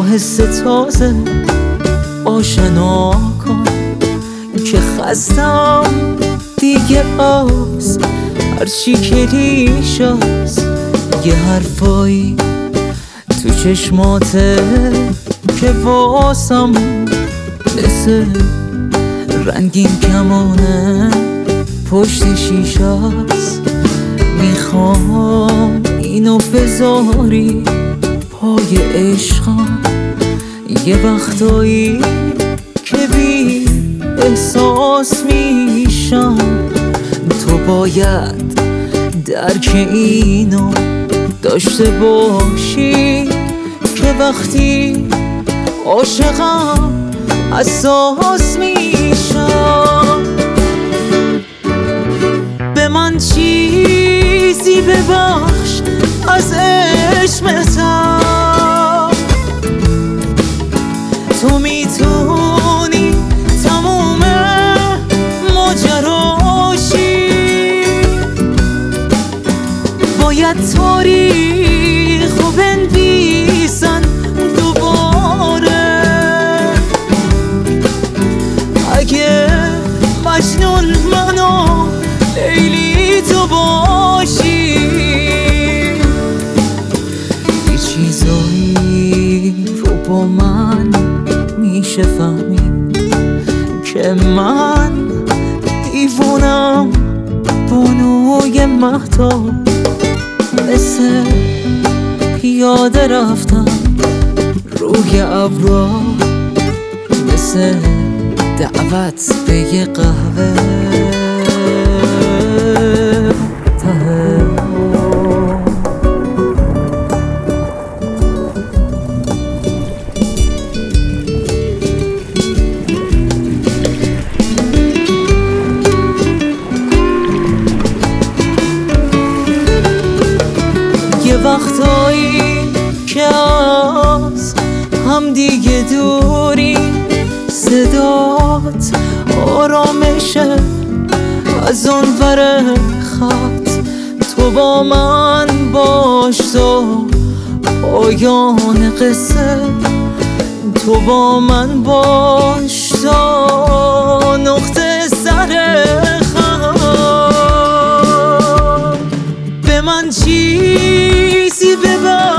آهسته تازه آشنا کن که خستم دیگه از هرچی که ریشاست. یه حرفایی تو چشماته که واسم مثل رنگین کمانه پشت شیشاست. میخوام اینو بذاری پای عشقم، یه وقتایی که بی احساس میشم. تو باید درک اینو داشته باشی که وقتی عاشقم حساس میشم. به من چیزی ببخش از عشقتم، تو میتونی تموم ماجراشی. باید تاریخو بنویسن دوباره، اگه مجنون منو لیلی تو باشی. یه چیزایی رو با من میشه فهمید که من دیوونم بانوی مهتاب. مثل پیاده رفتم روی ابرا، مثل دعوت به یه قهوه ته. یه وقتایی که از هم دیگه دوری، صدات آرامشه از اون ور خط. تو با من باش تا پایان قصه، تو با من باش تا نقطه سر خط. به من چیزی ببر